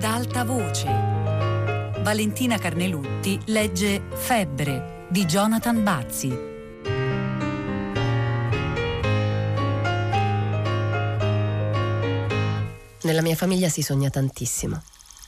ad alta voce. Valentina Carnelutti legge Febbre di Jonathan Bazzi. Nella mia famiglia si sogna tantissimo.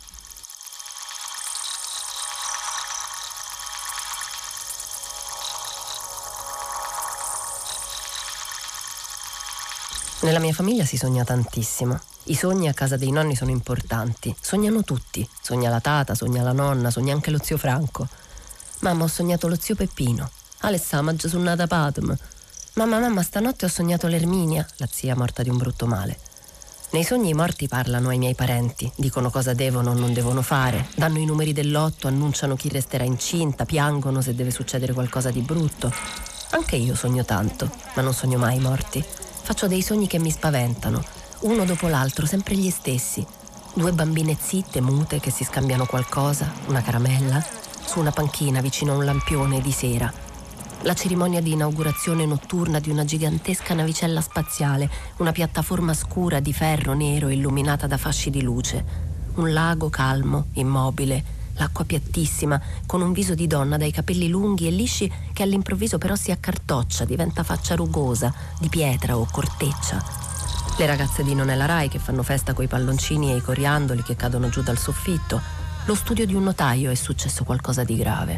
Nella mia famiglia si sogna tantissimo. I sogni a casa dei nonni sono importanti. Sognano tutti. Sogna la tata, sogna la nonna, sogna anche lo zio Franco. Mamma, ho sognato lo zio Peppino. Alessà, ma già sono nata Padma. Mamma, stanotte ho sognato l'Erminia, la zia morta di un brutto male. Nei sogni i morti parlano ai miei parenti, dicono cosa devono o non devono fare, danno i numeri del lotto, annunciano chi resterà incinta, piangono se deve succedere qualcosa di brutto. Anche io sogno tanto, ma non sogno mai i morti. Faccio dei sogni che mi spaventano, uno dopo l'altro, sempre gli stessi. 2 bambine zitte, mute, che si scambiano qualcosa, una caramella, su una panchina vicino a un lampione di sera. La cerimonia di inaugurazione notturna di una gigantesca navicella spaziale, una piattaforma scura di ferro nero illuminata da fasci di luce. Un lago calmo, immobile, l'acqua piattissima, con un viso di donna dai capelli lunghi e lisci che all'improvviso però si accartoccia, diventa faccia rugosa, di pietra o corteccia. Le ragazze di Nonella Rai che fanno festa coi palloncini e i coriandoli che cadono giù dal soffitto. Lo studio di un notaio, è successo qualcosa di grave.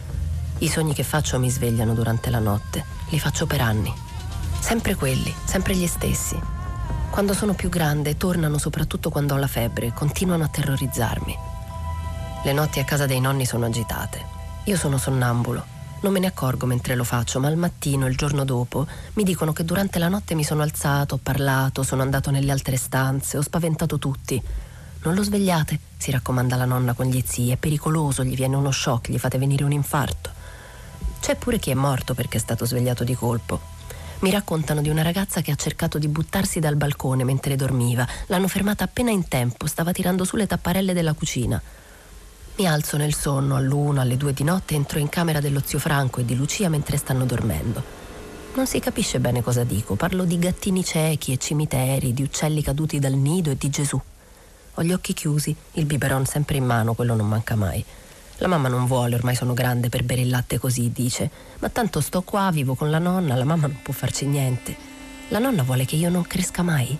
I sogni che faccio mi svegliano durante la notte. Li faccio per anni. Sempre quelli, sempre gli stessi. Quando sono più grande tornano soprattutto quando ho la febbre, continuano a terrorizzarmi. Le notti a casa dei nonni sono agitate. Io sono sonnambulo. Non me ne accorgo mentre lo faccio, ma al mattino, il giorno dopo, mi dicono che durante la notte mi sono alzato, ho parlato, sono andato nelle altre stanze, ho spaventato tutti. Non lo svegliate, si raccomanda la nonna con gli zii, è pericoloso, gli viene uno shock, gli fate venire un infarto. C'è pure chi è morto perché è stato svegliato di colpo. Mi raccontano di una ragazza che ha cercato di buttarsi dal balcone mentre dormiva. L'hanno fermata appena in tempo, stava tirando su le tapparelle della cucina. Mi alzo nel sonno all'1, alle 2 di notte, entro in camera dello zio Franco e di Lucia mentre stanno dormendo. Non si capisce bene cosa dico, parlo di gattini ciechi e cimiteri, di uccelli caduti dal nido e di Gesù. Ho gli occhi chiusi, il biberon sempre in mano, quello non manca mai. La mamma non vuole, ormai sono grande per bere il latte così, dice. Ma tanto sto qua, vivo con la nonna, la mamma non può farci niente. La nonna vuole che io non cresca mai?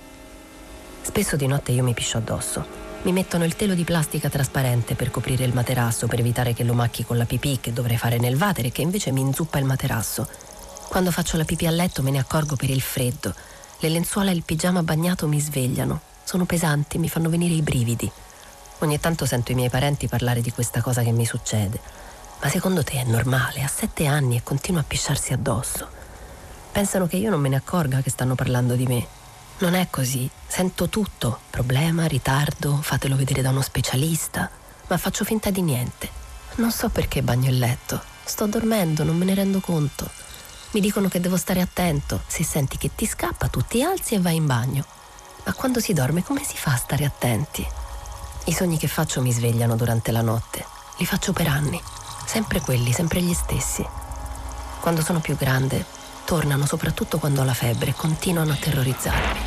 Spesso di notte io mi piscio addosso. Mi mettono il telo di plastica trasparente per coprire il materasso, per evitare che lo macchi con la pipì che dovrei fare nel water e che invece mi inzuppa il materasso. Quando faccio la pipì a letto me ne accorgo per il freddo. Le lenzuola e il pigiama bagnato mi svegliano. Sono pesanti, mi fanno venire i brividi. Ogni tanto sento i miei parenti parlare di questa cosa che mi succede. Ma secondo te è normale? Ha 7 anni e continua a pisciarsi addosso. Pensano che io non me ne accorga che stanno parlando di me. Non è così, sento tutto, problema, ritardo, fatelo vedere da uno specialista, ma faccio finta di niente. Non so perché bagno il letto, sto dormendo, non me ne rendo conto. Mi dicono che devo stare attento, se senti che ti scappa tu ti alzi e vai in bagno. Ma quando si dorme come si fa a stare attenti? I sogni che faccio mi svegliano durante la notte, li faccio per anni, sempre quelli, sempre gli stessi. Quando sono più grande tornano soprattutto quando ho la febbre e continuano a terrorizzarmi.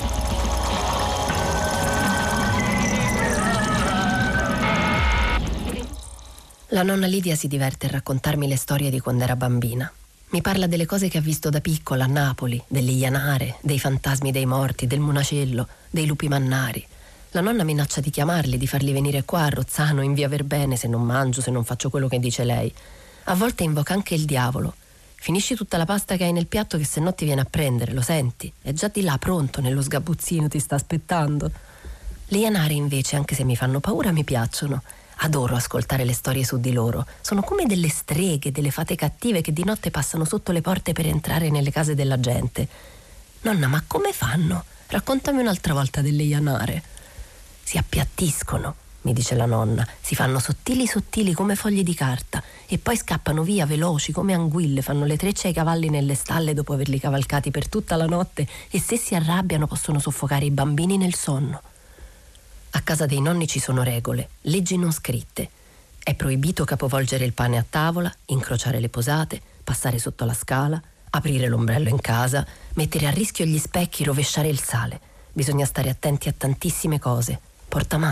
La nonna Lidia si diverte a raccontarmi le storie di quando era bambina. Mi parla delle cose che ha visto da piccola a Napoli, delle ianare, dei fantasmi dei morti, del munacello, dei lupi mannari. La nonna minaccia di chiamarli, di farli venire qua a Rozzano in via Verbene se non mangio, se non faccio quello che dice lei. A volte invoca anche il diavolo. Finisci tutta la pasta che hai nel piatto che se no ti viene a prendere, lo senti? È già di là, pronto, nello sgabuzzino, ti sta aspettando. Le ianare invece, anche se mi fanno paura, mi piacciono. Adoro ascoltare le storie su di loro. Sono come delle streghe, delle fate cattive che di notte passano sotto le porte per entrare nelle case della gente. Nonna, ma come fanno? Raccontami un'altra volta delle ianare. Si appiattiscono, mi dice la nonna, si fanno sottili sottili come fogli di carta e poi scappano via veloci come anguille, fanno le trecce ai cavalli nelle stalle dopo averli cavalcati per tutta la notte e se si arrabbiano possono soffocare i bambini nel sonno. A casa dei nonni ci sono regole, leggi non scritte. È proibito capovolgere il pane a tavola, incrociare le posate, passare sotto la scala, aprire l'ombrello in casa, mettere a rischio gli specchi, rovesciare il sale. Bisogna stare attenti a tantissime cose. Porta male.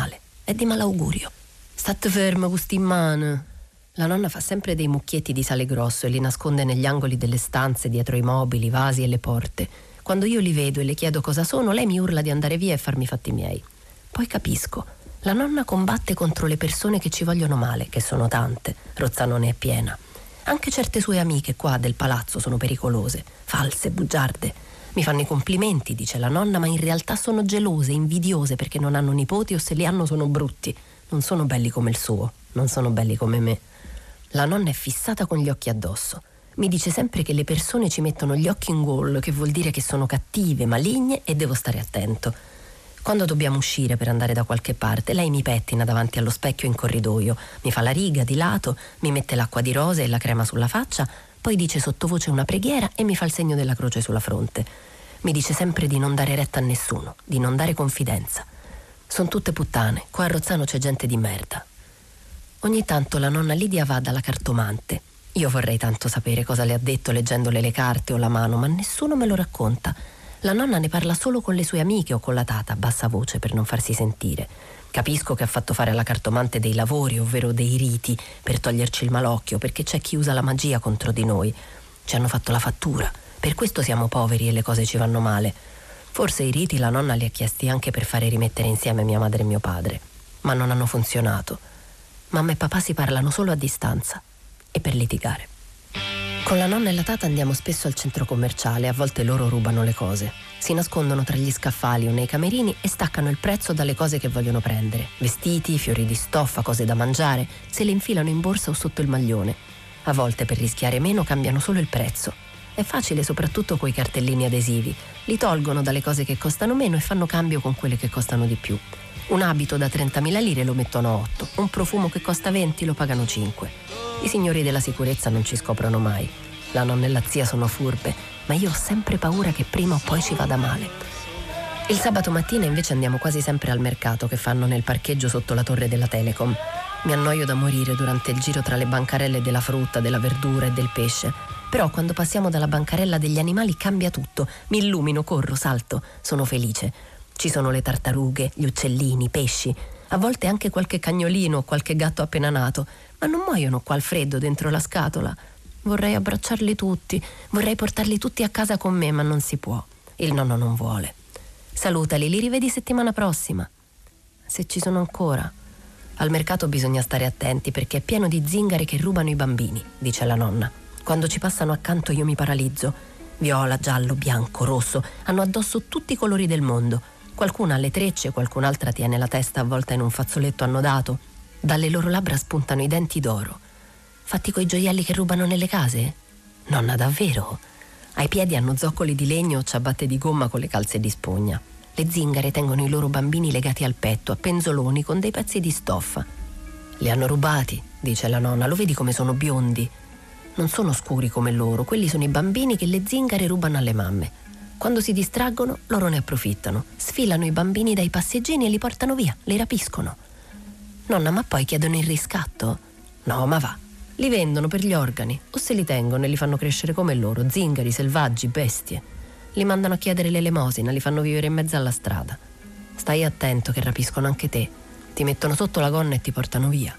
è di malaugurio. State fermo con sti mano. La nonna fa sempre dei mucchietti di sale grosso e li nasconde negli angoli delle stanze, dietro i mobili, i vasi e le porte. Quando io li vedo e le chiedo cosa sono, lei mi urla di andare via e farmi i fatti miei. Poi capisco. La nonna combatte contro le persone che ci vogliono male, che sono tante. Rozzano ne è piena. Anche certe sue amiche qua del palazzo sono pericolose, false, bugiarde. Mi fanno i complimenti, dice la nonna, ma in realtà sono gelose, invidiose perché non hanno nipoti o se li hanno sono brutti. Non sono belli come il suo, non sono belli come me. La nonna è fissata con gli occhi addosso. Mi dice sempre che le persone ci mettono gli occhi in gol, che vuol dire che sono cattive, maligne e devo stare attento. Quando dobbiamo uscire per andare da qualche parte, lei mi pettina davanti allo specchio in corridoio, mi fa la riga di lato, mi mette l'acqua di rose e la crema sulla faccia, poi dice sottovoce una preghiera e mi fa il segno della croce sulla fronte. Mi dice sempre di non dare retta a nessuno, di non dare confidenza. Sono tutte puttane, qua a Rozzano c'è gente di merda. Ogni tanto la nonna Lidia va dalla cartomante. Io vorrei tanto sapere cosa le ha detto leggendole le carte o la mano, ma nessuno me lo racconta. La nonna ne parla solo con le sue amiche o con la tata, a bassa voce per non farsi sentire. Capisco che ha fatto fare alla cartomante dei lavori, ovvero dei riti, per toglierci il malocchio, perché c'è chi usa la magia contro di noi. Ci hanno fatto la fattura, per questo siamo poveri e le cose ci vanno male. Forse i riti la nonna li ha chiesti anche per fare rimettere insieme mia madre e mio padre, ma non hanno funzionato. Mamma e papà si parlano solo a distanza e per litigare. Con la nonna e la tata andiamo spesso al centro commerciale, a volte loro rubano le cose. Si nascondono tra gli scaffali o nei camerini e staccano il prezzo dalle cose che vogliono prendere. Vestiti, fiori di stoffa, cose da mangiare, se le infilano in borsa o sotto il maglione. A volte per rischiare meno cambiano solo il prezzo. È facile soprattutto coi cartellini adesivi. Li tolgono dalle cose che costano meno e fanno cambio con quelle che costano di più. Un abito da 30.000 lire lo mettono a 8, un profumo che costa 20 lo pagano 5. I signori della sicurezza non ci scoprono mai. La nonna e la zia sono furbe, ma io ho sempre paura che prima o poi ci vada male. Il sabato mattina invece andiamo quasi sempre al mercato che fanno nel parcheggio sotto la torre della Telecom. Mi annoio da morire durante il giro tra le bancarelle della frutta, della verdura e del pesce. Però quando passiamo dalla bancarella degli animali cambia tutto. Mi illumino, corro, salto, sono felice. Ci sono le tartarughe, gli uccellini, i pesci, a volte anche qualche cagnolino o qualche gatto appena nato, ma non muoiono qua al freddo dentro la scatola. Vorrei abbracciarli tutti, vorrei portarli tutti a casa con me, ma non si può. Il nonno non vuole. Salutali, li rivedi settimana prossima. Se ci sono ancora. Al mercato bisogna stare attenti perché è pieno di zingari che rubano i bambini, dice la nonna. Quando ci passano accanto io mi paralizzo. Viola, giallo, bianco, rosso, hanno addosso tutti i colori del mondo. Qualcuna ha le trecce, qualcun'altra tiene la testa avvolta in un fazzoletto annodato. Dalle loro labbra spuntano i denti d'oro. Fatti coi gioielli che rubano nelle case? Nonna, davvero? Ai piedi hanno zoccoli di legno o ciabatte di gomma con le calze di spugna. Le zingare tengono i loro bambini legati al petto, a penzoloni con dei pezzi di stoffa. Li hanno rubati, dice la nonna, lo vedi come sono biondi? Non sono scuri come loro, quelli sono i bambini che le zingare rubano alle mamme. Quando si distraggono, loro ne approfittano, sfilano i bambini dai passeggini e li portano via, li rapiscono. Nonna, ma poi chiedono il riscatto? No, ma va. Li vendono per gli organi o se li tengono e li fanno crescere come loro, zingari, selvaggi, bestie. Li mandano a chiedere l'elemosina, li fanno vivere in mezzo alla strada. Stai attento che rapiscono anche te. Ti mettono sotto la gonna e ti portano via.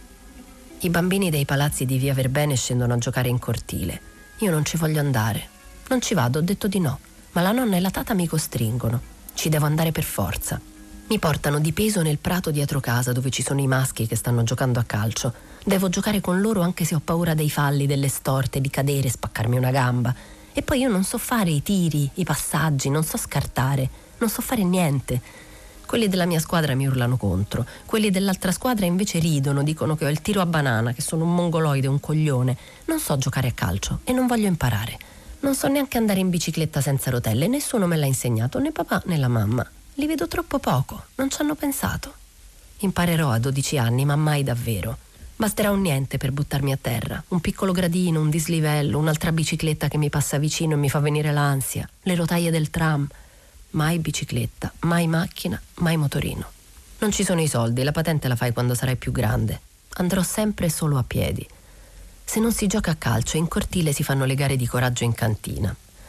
I bambini dei palazzi di via Verbene scendono a giocare in cortile. Io non ci voglio andare. Non ci vado, ho detto di no. Ma la nonna e la tata mi costringono. Ci devo andare per forza. Mi portano di peso nel prato dietro casa dove ci sono i maschi che stanno giocando a calcio. Devo giocare con loro anche se ho paura dei falli, delle storte, di cadere, spaccarmi una gamba. E poi io non so fare i tiri, i passaggi, non so scartare, non so fare niente. Quelli della mia squadra mi urlano contro. Quelli dell'altra squadra invece ridono, dicono che ho il tiro a banana, che sono un mongoloide, un coglione. Non so giocare a calcio e non voglio imparare. Non so neanche andare in bicicletta senza rotelle, nessuno me l'ha insegnato, né papà né la mamma. Li vedo troppo poco, non ci hanno pensato. Imparerò a 12 anni, ma mai davvero. Basterà un niente per buttarmi a terra, un piccolo gradino, un dislivello, un'altra bicicletta che mi passa vicino e mi fa venire l'ansia, le rotaie del tram. Mai bicicletta, mai macchina, mai motorino. Non ci sono i soldi, la patente la fai quando sarai più grande. Andrò sempre solo a piedi. Se non si gioca a calcio, in cortile si fanno le gare di coraggio in cantina.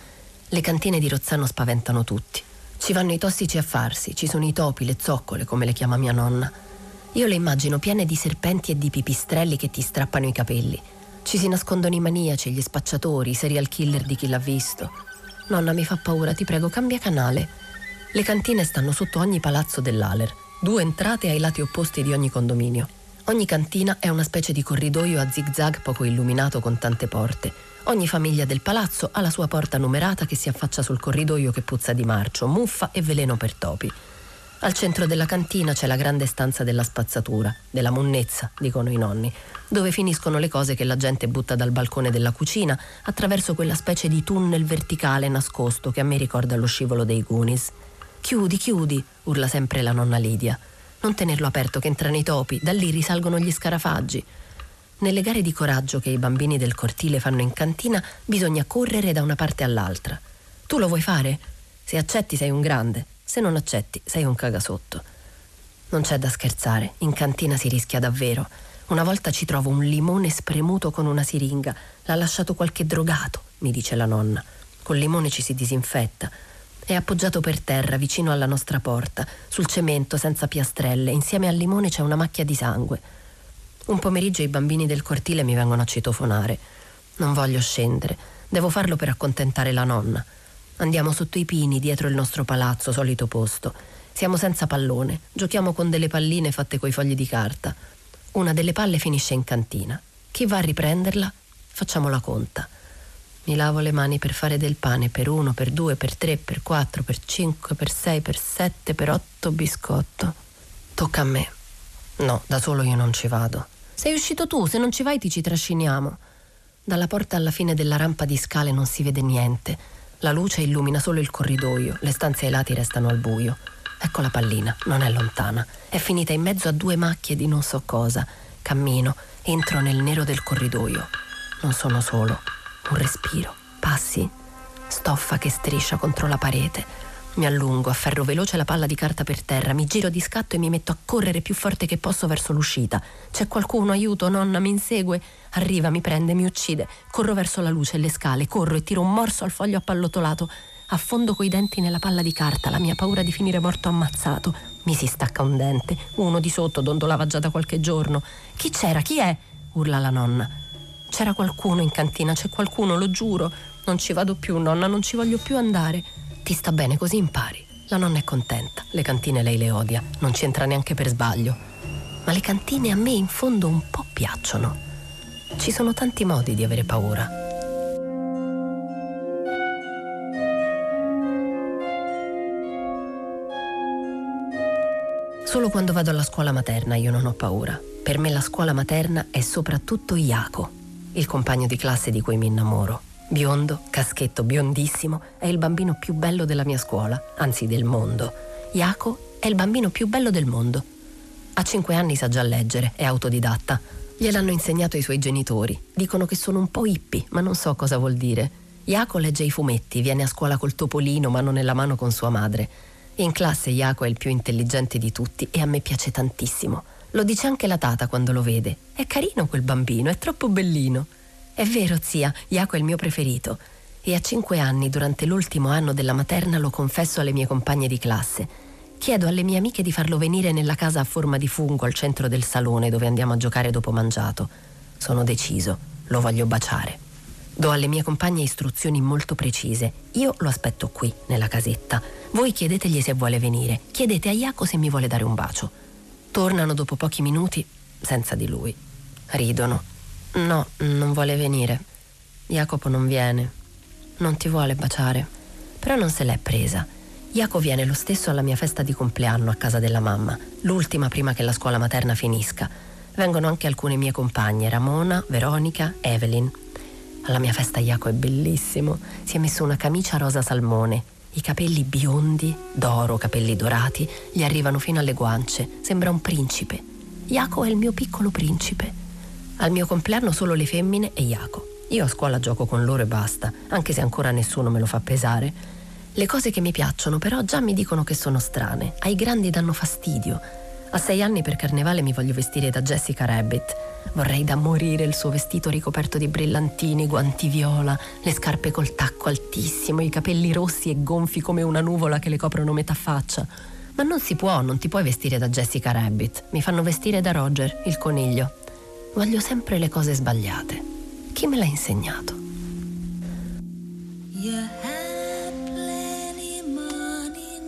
Le cantine di Rozzano spaventano tutti. Ci vanno i tossici a farsi, ci sono i topi, le zoccole, come le chiama mia nonna. Io le immagino piene di serpenti e di pipistrelli che ti strappano i capelli. Ci si nascondono i maniaci, gli spacciatori, i serial killer di chi l'ha visto. Nonna, mi fa paura, ti prego, cambia canale. Le cantine stanno sotto ogni palazzo dell'Aler, 2 entrate ai lati opposti di ogni condominio. Ogni cantina è una specie di corridoio a zig-zag poco illuminato con tante porte. Ogni famiglia del palazzo ha la sua porta numerata che si affaccia sul corridoio che puzza di marcio, muffa e veleno per topi. Al centro della cantina c'è la grande stanza della spazzatura, della monnezza, dicono i nonni, dove finiscono le cose che la gente butta dal balcone della cucina attraverso quella specie di tunnel verticale nascosto che a me ricorda lo scivolo dei Goonies. Chiudi, chiudi, urla sempre la nonna Lidia. Non tenerlo aperto che entrano i topi, da lì risalgono gli scarafaggi. Nelle gare di coraggio che i bambini del cortile fanno in cantina bisogna correre da una parte all'altra. Tu lo vuoi fare? Se accetti sei un grande. Se non accetti, sei un cagasotto. Non c'è da scherzare, in cantina si rischia davvero. Una volta ci trovo un limone spremuto con una siringa. L'ha lasciato qualche drogato, mi dice la nonna. Col limone ci si disinfetta. È appoggiato per terra, vicino alla nostra porta, sul cemento, senza piastrelle. Insieme al limone c'è una macchia di sangue. Un pomeriggio i bambini del cortile mi vengono a citofonare. Non voglio scendere, devo farlo per accontentare la nonna. Andiamo sotto i pini, dietro il nostro palazzo, solito posto. Siamo senza pallone, giochiamo con delle palline fatte coi fogli di carta. Una delle palle finisce in cantina. Chi va a riprenderla? Facciamo la conta. Mi lavo le mani per fare del pane per 1, per 2, per 3, per 4, per 5, per 6, per 7, per 8 biscotto. Tocca a me. No, da solo io non ci vado. Sei uscito tu, se non ci vai ti ci trasciniamo. Dalla porta alla fine della rampa di scale non si vede niente. La luce illumina solo il corridoio, le stanze ai lati restano al buio. Ecco la pallina, non è lontana. È finita in mezzo a 2 macchie di non so cosa. Cammino, entro nel nero del corridoio. Non sono solo. Un respiro, passi, stoffa che striscia contro la parete. Mi allungo, afferro veloce la palla di carta per terra, mi giro di scatto e mi metto a correre più forte che posso verso l'uscita. C'è qualcuno, aiuto, nonna, mi insegue. Arriva, mi prende, mi uccide. Corro verso la luce e le scale, corro e tiro un morso al foglio appallottolato. Affondo coi denti nella palla di carta, la mia paura di finire morto ammazzato. Mi si stacca un dente, uno di sotto dondolava già da qualche giorno. Chi c'era? Chi è? Urla la nonna. C'era qualcuno in cantina, c'è qualcuno, lo giuro. Non ci vado più, nonna, non ci voglio più andare. Ti sta bene, così impari. La nonna è contenta, le cantine lei le odia, non ci entra neanche per sbaglio. Ma le cantine a me in fondo un po' piacciono. Ci sono tanti modi di avere paura. Solo quando vado alla scuola materna io non ho paura. Per me la scuola materna è soprattutto Jaco, il compagno di classe di cui mi innamoro. Biondo, caschetto biondissimo, è il bambino più bello della mia scuola, anzi del mondo. Jaco è il bambino più bello del mondo. A 5 anni sa già leggere, è autodidatta. Gliel'hanno insegnato i suoi genitori. Dicono che sono un po' hippie, ma non so cosa vuol dire. Jaco legge i fumetti, viene a scuola col topolino, mano nella mano con sua madre. In classe Jaco è il più intelligente di tutti e a me piace tantissimo. Lo dice anche la tata quando lo vede. È carino quel bambino, è troppo bellino. È vero, zia, Jaco è il mio preferito. E a 5 anni, durante l'ultimo anno della materna, lo confesso alle mie compagne di classe. Chiedo alle mie amiche di farlo venire nella casa a forma di fungo al centro del salone dove andiamo a giocare dopo mangiato. Sono deciso, lo voglio baciare. Do alle mie compagne istruzioni molto precise. Io lo aspetto qui, nella casetta. Voi chiedetegli se vuole venire. Chiedete a Jaco se mi vuole dare un bacio. Tornano dopo pochi minuti senza di lui. Ridono. No, non vuole venire. Jacopo non viene. Non ti vuole baciare. Però non se l'è presa. Jaco viene lo stesso alla mia festa di compleanno a casa della mamma, l'ultima prima che la scuola materna finisca. Vengono anche alcune mie compagne, Ramona, Veronica, Evelyn. Alla mia festa Jaco è bellissimo. Si è messo una camicia rosa salmone. I capelli biondi, d'oro, capelli dorati, gli arrivano fino alle guance. Sembra un principe. Jaco è il mio piccolo principe. Al mio compleanno solo le femmine e Jaco. Io a scuola gioco con loro e basta, anche se ancora nessuno me lo fa pesare. Le cose che mi piacciono però già mi dicono che sono strane. Ai grandi danno fastidio. A 6 anni per carnevale mi voglio vestire da Jessica Rabbit. Vorrei da morire il suo vestito ricoperto di brillantini, guanti viola, le scarpe col tacco altissimo, i capelli rossi e gonfi come una nuvola che le coprono metà faccia. Ma non si può, non ti puoi vestire da Jessica Rabbit. Mi fanno vestire da Roger, il coniglio. Voglio sempre le cose sbagliate. Chi me l'ha insegnato? You had plenty money,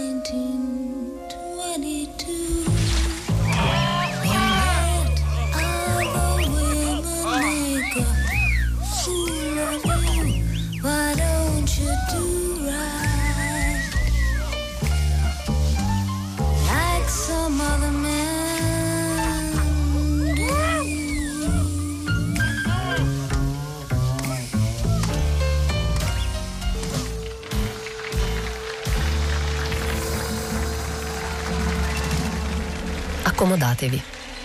1922. You let other women make a fool of you. Why don't you do right like some other man? Accomodatevi.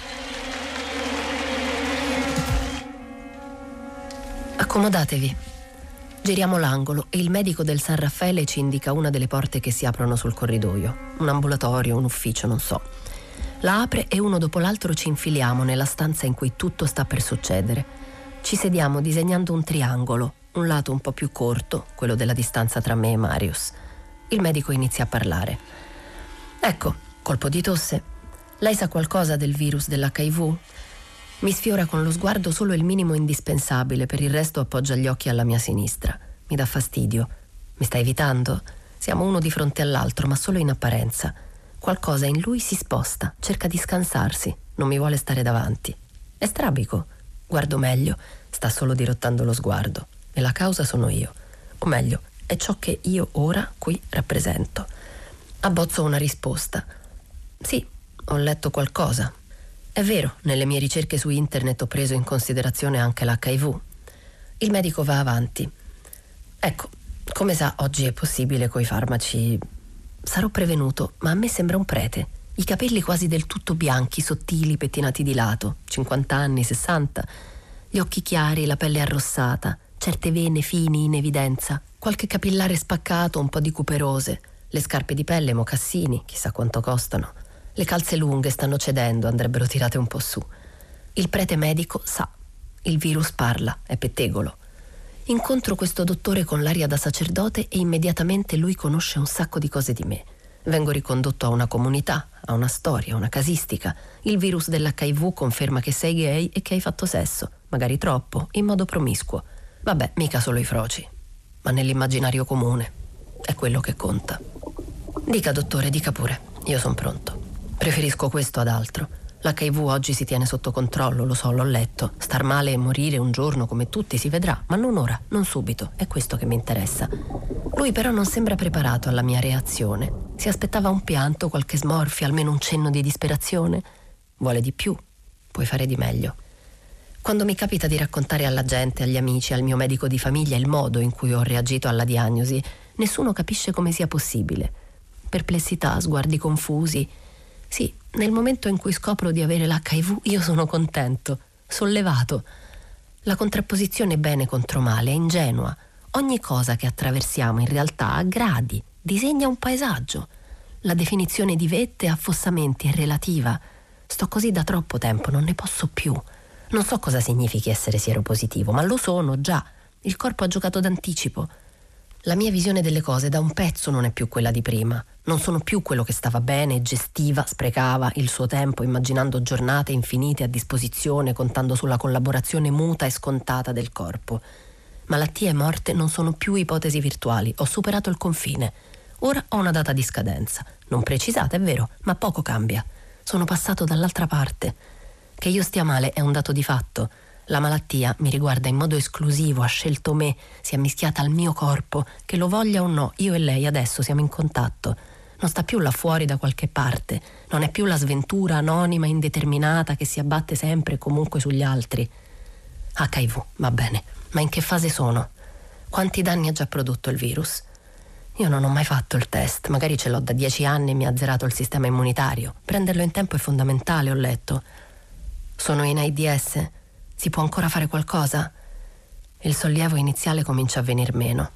Accomodatevi. Giriamo l'angolo e il medico del San Raffaele ci indica una delle porte che si aprono sul corridoio. Un ambulatorio, un ufficio, non so. La apre e uno dopo l'altro ci infiliamo nella stanza in cui tutto sta per succedere. Ci sediamo disegnando un triangolo, un lato un po' più corto, quello della distanza tra me e Marius. Il medico inizia a parlare. Ecco, colpo di tosse. Lei sa qualcosa del virus dell'HIV? Mi sfiora con lo sguardo solo il minimo indispensabile, per il resto appoggia gli occhi alla mia sinistra. Mi dà fastidio. Mi sta evitando? Siamo uno di fronte all'altro, ma solo in apparenza. Qualcosa in lui si sposta, cerca di scansarsi, non mi vuole stare davanti. È strabico. Guardo meglio, sta solo dirottando lo sguardo. E la causa sono io. O meglio, è ciò che io ora qui rappresento. Abbozzo una risposta. Sì, ho letto qualcosa. È vero, nelle mie ricerche su internet ho preso in considerazione anche l'HIV. Il medico va avanti. Ecco, come sa, oggi è possibile coi farmaci. Sarò prevenuto, ma a me sembra un prete. I capelli quasi del tutto bianchi, sottili, pettinati di lato, 50 anni, 60. Gli occhi chiari, la pelle arrossata, certe vene fini in evidenza, qualche capillare spaccato, un po' di cuperose, le scarpe di pelle, mocassini, chissà quanto costano. Le calze lunghe stanno cedendo, andrebbero tirate un po' su. Il prete medico sa. Il virus parla, è pettegolo. Incontro questo dottore con l'aria da sacerdote e immediatamente lui conosce un sacco di cose di me. Vengo ricondotto a una comunità, a una storia, a una casistica. Il virus dell'HIV conferma che sei gay e che hai fatto sesso, magari troppo, in modo promiscuo. Vabbè, mica solo i froci, ma nell'immaginario comune. È quello che conta. Dica, dottore, dica pure, io sono pronto. Preferisco questo ad altro. L'HIV oggi si tiene sotto controllo, lo so, l'ho letto. Star male e morire un giorno come tutti si vedrà, ma non ora, non subito. È questo che mi interessa. Lui però non sembra preparato alla mia reazione. Si aspettava un pianto, qualche smorfia, almeno un cenno di disperazione. Vuole di più. Puoi fare di meglio. Quando mi capita di raccontare alla gente, agli amici, al mio medico di famiglia il modo in cui ho reagito alla diagnosi, nessuno capisce come sia possibile. Perplessità, sguardi confusi. Sì, nel momento in cui scopro di avere l'HIV io sono contento, sollevato. La contrapposizione bene contro male è ingenua. Ogni cosa che attraversiamo in realtà a gradi disegna un paesaggio. La definizione di vette e affossamenti è relativa. Sto così da troppo tempo, non ne posso più. Non so cosa significhi essere sieropositivo, ma lo sono già. Il corpo ha giocato d'anticipo. La mia visione delle cose da un pezzo non è più quella di prima. Non sono più quello che stava bene, gestiva, sprecava il suo tempo immaginando giornate infinite a disposizione, contando sulla collaborazione muta e scontata del corpo. Malattia e morte non sono più ipotesi virtuali, ho superato il confine. Ora ho una data di scadenza, non precisata, è vero, ma poco cambia. Sono passato dall'altra parte. Che io stia male è un dato di fatto. La malattia mi riguarda in modo esclusivo, ha scelto me, si è mischiata al mio corpo, che lo voglia o no, io e lei adesso siamo in contatto. Non sta più là fuori da qualche parte, non è più la sventura anonima, indeterminata che si abbatte sempre e comunque sugli altri. HIV, va bene, ma in che fase sono? Quanti danni ha già prodotto il virus? Io non ho mai fatto il test, magari ce l'ho da 10 anni e mi ha azzerato il sistema immunitario. Prenderlo in tempo è fondamentale, ho letto. Sono in AIDS? Si può ancora fare qualcosa? Il sollievo iniziale comincia a venir meno.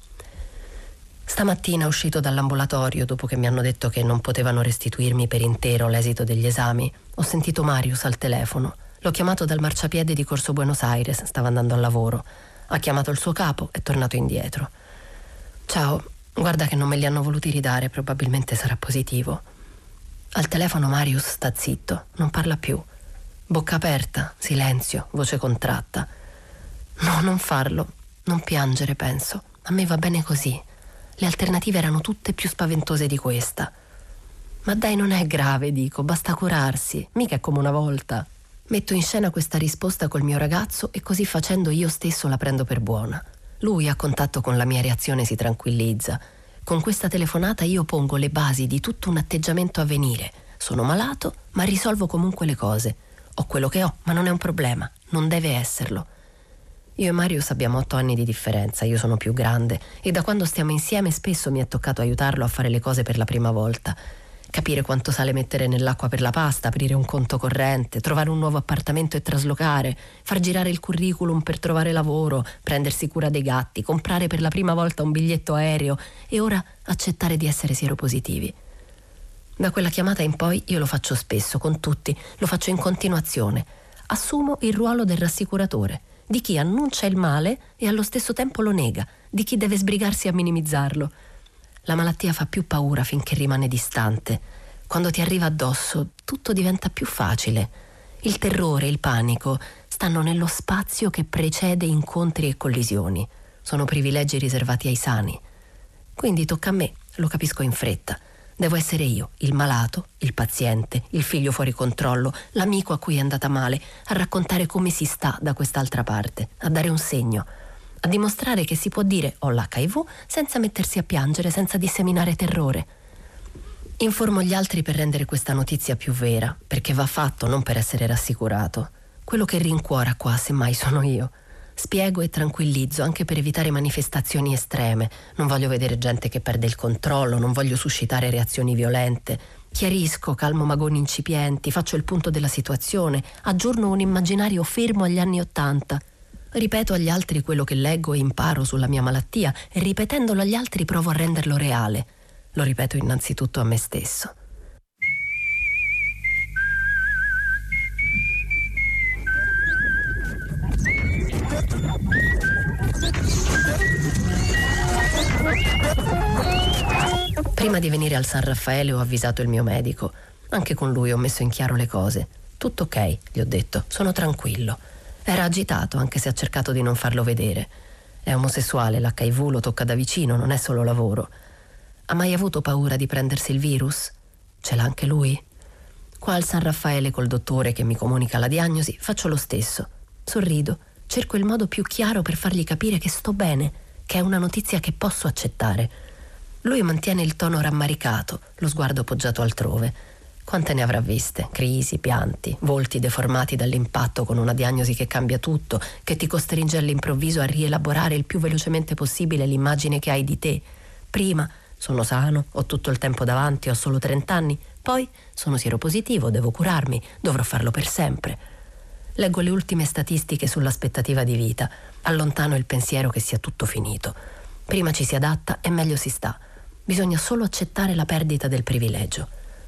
Stamattina, uscito dall'ambulatorio, dopo che mi hanno detto che non potevano restituirmi per intero l'esito degli esami, ho sentito Marius al telefono. L'ho chiamato dal marciapiede di Corso Buenos Aires, stava andando al lavoro. Ha chiamato il suo capo, è tornato indietro. Ciao, guarda che non me li hanno voluti ridare, probabilmente sarà positivo. Al telefono Marius sta zitto, non parla più. Bocca aperta, silenzio, voce contratta. No, non farlo, non piangere, penso. A me va bene così. Le alternative erano tutte più spaventose di questa. Ma dai, non è grave, dico, basta curarsi, mica è come una volta. Metto in scena questa risposta col mio ragazzo e così facendo io stesso la prendo per buona. Lui, a contatto con la mia reazione, si tranquillizza. Con questa telefonata io pongo le basi di tutto un atteggiamento a venire. Sono malato, ma risolvo comunque le cose. Ho quello che ho, ma non è un problema, non deve esserlo. Io e Marius abbiamo 8 anni di differenza, io sono più grande e da quando stiamo insieme spesso mi è toccato aiutarlo a fare le cose per la prima volta. Capire quanto sale mettere nell'acqua per la pasta, aprire un conto corrente, trovare un nuovo appartamento e traslocare, far girare il curriculum per trovare lavoro, prendersi cura dei gatti, comprare per la prima volta un biglietto aereo e ora accettare di essere sieropositivi. Da quella chiamata in poi io lo faccio spesso, con tutti, lo faccio in continuazione. Assumo il ruolo del rassicuratore, di chi annuncia il male e allo stesso tempo lo nega, di chi deve sbrigarsi a minimizzarlo. La malattia fa più paura finché rimane distante. Quando ti arriva addosso, tutto diventa più facile. Il terrore, il panico stanno nello spazio che precede incontri e collisioni. Sono privilegi riservati ai sani. Quindi tocca a me, lo capisco in fretta. Devo essere io, il malato, il paziente, il figlio fuori controllo, l'amico a cui è andata male, a raccontare come si sta da quest'altra parte, a dare un segno, a dimostrare che si può dire ho l'HIV senza mettersi a piangere, senza disseminare terrore. Informo gli altri per rendere questa notizia più vera, perché va fatto, non per essere rassicurato. Quello che rincuora qua, semmai, sono io. Spiego e tranquillizzo anche per evitare manifestazioni estreme. Non voglio vedere gente che perde il controllo, non voglio suscitare reazioni violente. Chiarisco, calmo magoni incipienti, faccio il punto della situazione, aggiorno un immaginario fermo agli anni '80. Ripeto agli altri quello che leggo e imparo sulla mia malattia e ripetendolo agli altri provo a renderlo reale. Lo ripeto innanzitutto a me stesso. Prima di venire al San Raffaele ho avvisato il mio medico. Anche con lui ho messo in chiaro le cose. Tutto ok, gli ho detto, sono tranquillo. Era agitato, anche se ha cercato di non farlo vedere. È omosessuale, l'HIV lo tocca da vicino, non è solo lavoro. Ha mai avuto paura di prendersi il virus? Ce l'ha anche lui? Qua al San Raffaele col dottore che mi comunica la diagnosi faccio lo stesso. Sorrido, cerco il modo più chiaro per fargli capire che sto bene, che è una notizia che posso accettare. Lui mantiene il tono rammaricato, lo sguardo appoggiato altrove. Quante ne avrà viste? Crisi, pianti, volti deformati dall'impatto con una diagnosi che cambia tutto, che ti costringe all'improvviso a rielaborare il più velocemente possibile l'immagine che hai di te. Prima sono sano, ho tutto il tempo davanti, ho solo 30 anni, poi sono sieropositivo, devo curarmi, dovrò farlo per sempre. Leggo le ultime statistiche sull'aspettativa di vita, allontano il pensiero che sia tutto finito. Prima ci si adatta e meglio si sta. Bisogna solo accettare la perdita del privilegio.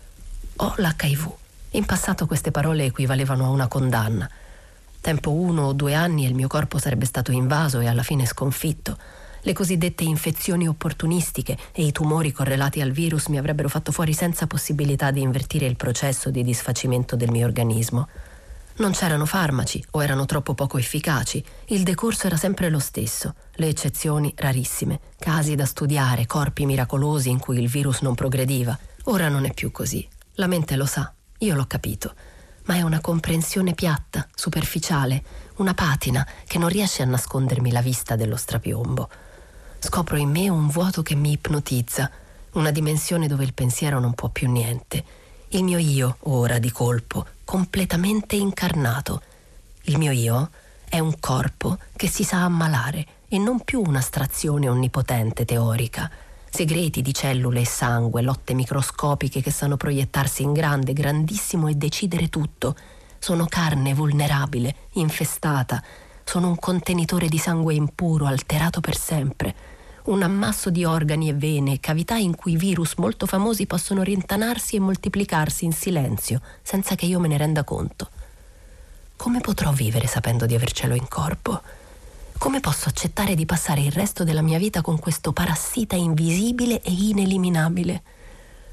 Ho l'HIV. In passato queste parole equivalevano a una condanna. Tempo 1 o 2 anni e il mio corpo sarebbe stato invaso e alla fine sconfitto. Le cosiddette infezioni opportunistiche e i tumori correlati al virus mi avrebbero fatto fuori senza possibilità di invertire il processo di disfacimento del mio organismo. Non c'erano farmaci o erano troppo poco efficaci. Il decorso era sempre lo stesso. Le eccezioni rarissime. Casi da studiare, corpi miracolosi in cui il virus non progrediva. Ora non è più così. La mente lo sa, io l'ho capito. Ma è una comprensione piatta, superficiale, una patina che non riesce a nascondermi la vista dello strapiombo. Scopro in me un vuoto che mi ipnotizza, una dimensione dove il pensiero non può più niente. Il mio io, ora di colpo, completamente incarnato. Il mio io è un corpo che si sa ammalare e non più un'astrazione onnipotente teorica. Segreti di cellule e sangue, lotte microscopiche che sanno proiettarsi in grande, grandissimo e decidere tutto. Sono carne vulnerabile, infestata. Sono un contenitore di sangue impuro, alterato per sempre. Un ammasso di organi e vene, cavità in cui virus molto famosi possono rintanarsi e moltiplicarsi in silenzio, senza che io me ne renda conto. Come potrò vivere sapendo di avercelo in corpo? Come posso accettare di passare il resto della mia vita con questo parassita invisibile e ineliminabile?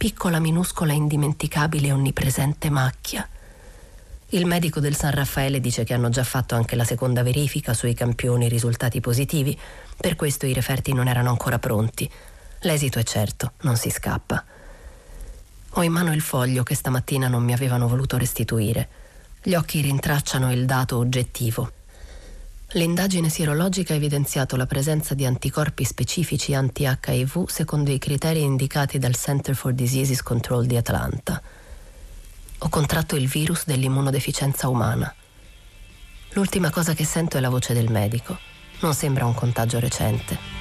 piccola, minuscola, indimenticabile e onnipresente macchia. Il medico del San Raffaele dice che hanno già fatto anche la seconda verifica sui campioni, risultati positivi, per questo i referti non erano ancora pronti. L'esito è certo, non si scappa. Ho in mano il foglio che stamattina non mi avevano voluto restituire. Gli occhi rintracciano il dato oggettivo. L'indagine sierologica ha evidenziato la presenza di anticorpi specifici anti-HIV secondo i criteri indicati dal Center for Disease Control di Atlanta. Ho contratto il virus dell'immunodeficienza umana. L'ultima cosa che sento è la voce del medico. Non sembra un contagio recente.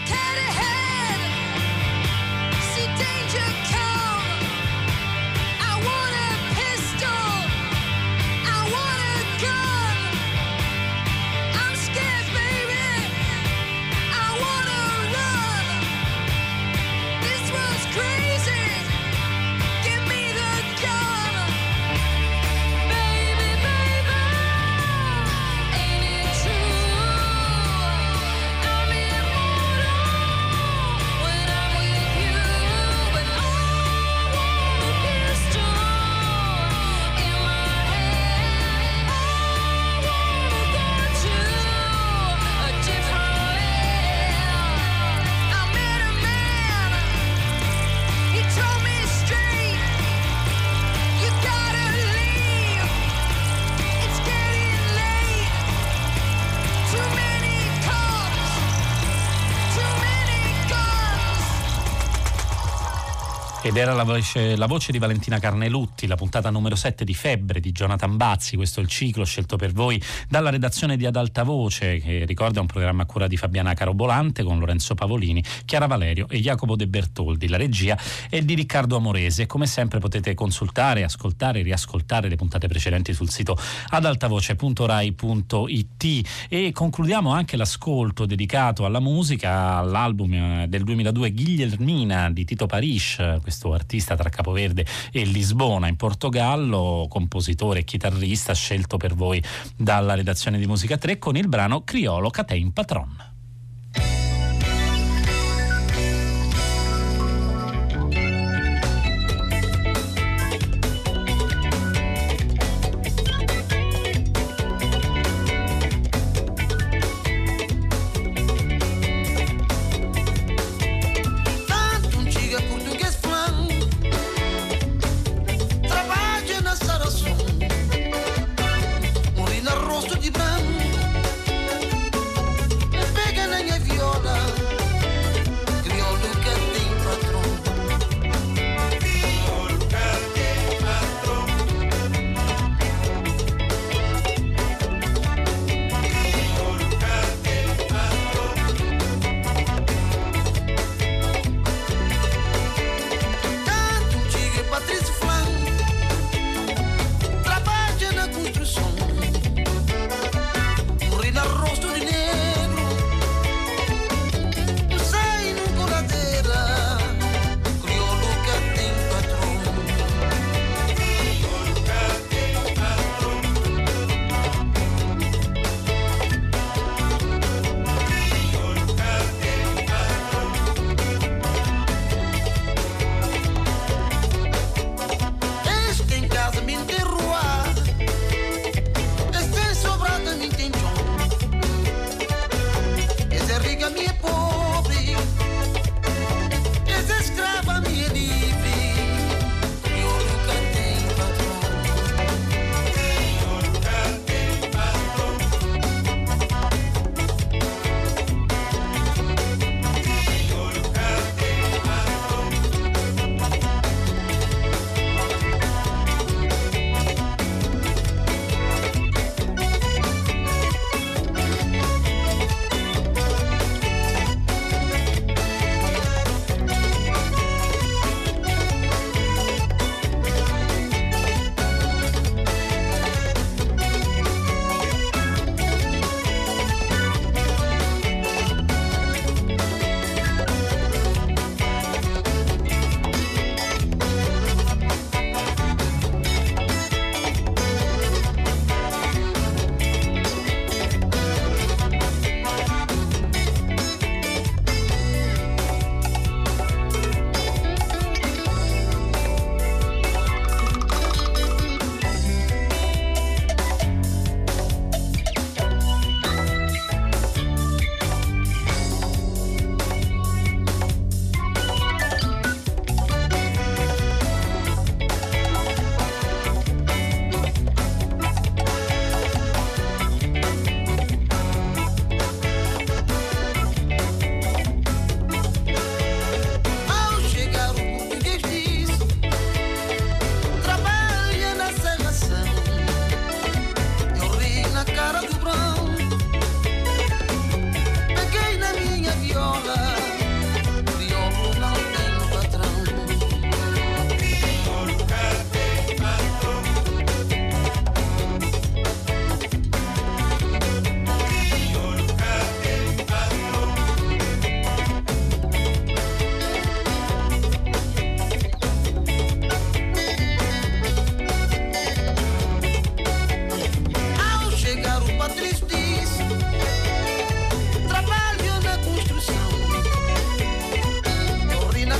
Ed era la voce di Valentina Carnelutti, la puntata numero 7 di Febbre di Jonathan Bazzi. Questo è il ciclo scelto per voi dalla redazione di Ad Alta Voce, che ricorda un programma a cura di Fabiana Carobolante con Lorenzo Pavolini, Chiara Valerio e Jacopo De Bertoldi. La regia è di Riccardo Amorese. Come sempre potete consultare, ascoltare e riascoltare le puntate precedenti sul sito adaltavoce.rai.it. E concludiamo anche l'ascolto dedicato alla musica, all'album del 2002 Guillermina di Tito Paris, questo artista tra Capoverde e Lisbona in Portogallo, compositore e chitarrista, scelto per voi dalla redazione di Musica 3 con il brano Criolo Catein Patron. Big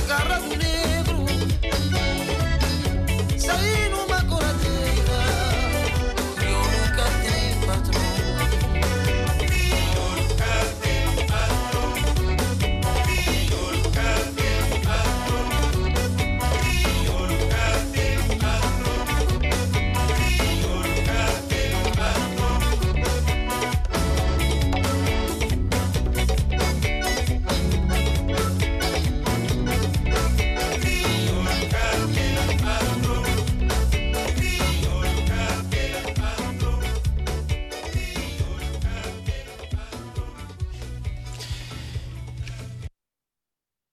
carro